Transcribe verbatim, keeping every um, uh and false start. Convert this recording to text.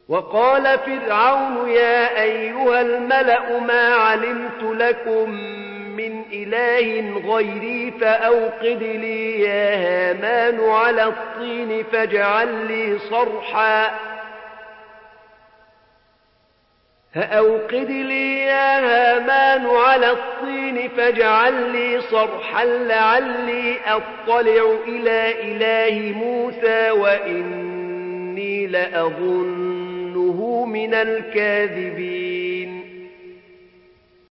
وقال فرعون يا أيها الملأ ما علمت لكم من إله غيري فأوقد لي يا هامان على الطين فاجعل لي صرحا فأوقد لي يا هامان على الطين فاجعل لي صرحا لعلي أطلع إلى إله موسى وإني لأظنه من الكاذبين